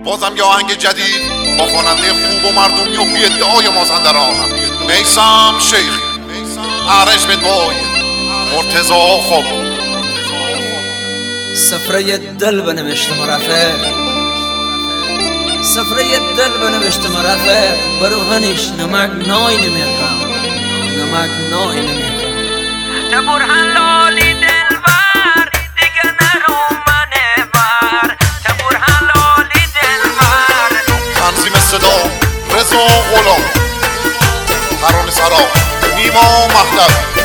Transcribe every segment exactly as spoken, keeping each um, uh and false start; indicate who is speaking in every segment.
Speaker 1: بازم یه آهنگ جدید با خواننده خوب و مردمی و بی ادعای مازندران میثم شیخی، عرش بدوای، مرتضی خوب.
Speaker 2: سفره دل بنوشتم رفیق، سفره دل بنوشتم رفیق، بروهنش نمک نای نمیکنم، نمک نای نمیکنم.
Speaker 3: تا برهن لالی دلبر دیگه نرو منه بر، تا برهن لالی دلبر.
Speaker 1: تنظیم صدا رضا غلام، ترانه سرا نیما مهدوی.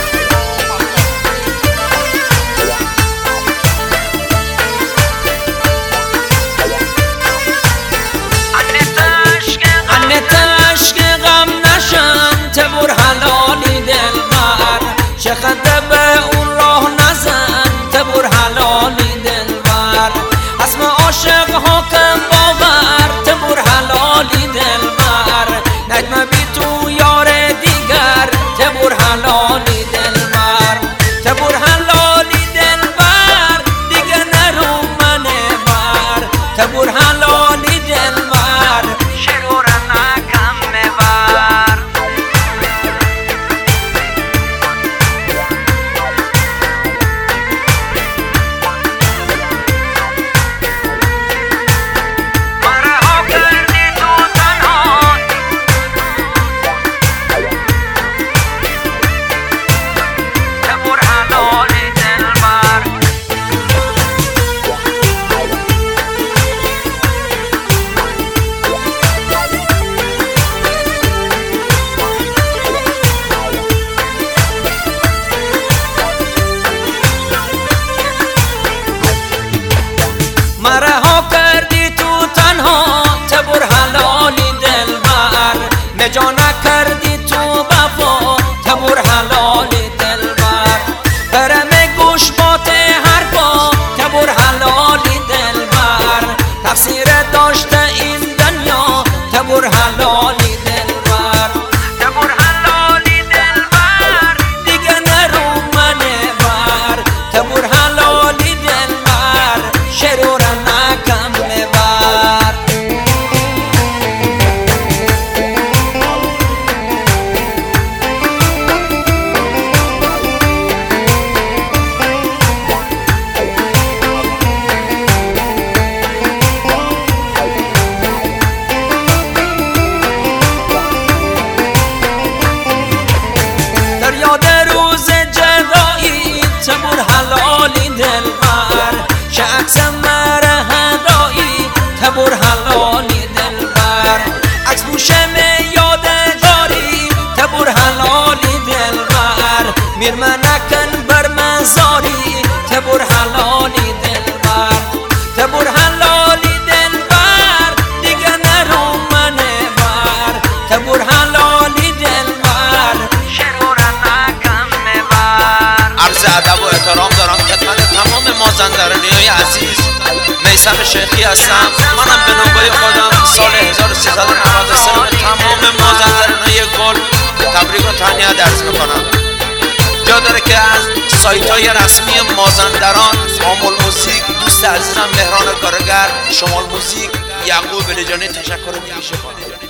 Speaker 2: چقدر به اون راه نزن تبور حلالی دلبر، اسم عاشق حاکم باور تبور حلالی دلبر، نجمه بی تو یار دیگر تبور حلالی دلبر، تبور حلالی دلبر دیگه نرو منه بر، تبور حلالی دلبر
Speaker 3: شرور نکم بر.
Speaker 2: رها کردی تو تنها تبور حلالی دلبر، مجا نکردی تو وفا تبور حلالی دلبر، برم گوش بات حرفا تبور حلالی دلبر، تفسیر داشته این دنیا تبور حلالی دلبر،
Speaker 3: تبور حلالی دلبر
Speaker 2: دیگه نرو منه بر، تبور حلالی دلبر شرور تبور حلالی دلبر، شخص مره هدایی تبور حلالی دلبر، عکس بوشم یادگاری تبور حلالی دلبر، میرمه نکن بر مزاری تبور حلالی دلبر، تبور حلالی دلبر دیگه نرو منه بر، تبور حلالی دلبر
Speaker 3: شرور نکم بر.
Speaker 4: عرض ادب و احترام دارم خدمت تمام مازندرانیای عزیز. میثم شیخی هستم. منم به نوبه خودم سال هزار و سیصد و نود و سه به تمام مازندرانیای کل تبریک و تهنیت عرض میکنم. جا داره که از سایت های رسمی مازندران، آمل موزیک، دوست عزیزم مهران کارگر، شمال موزیک، یعقوب بلیجانی تشکر ویژه کنم.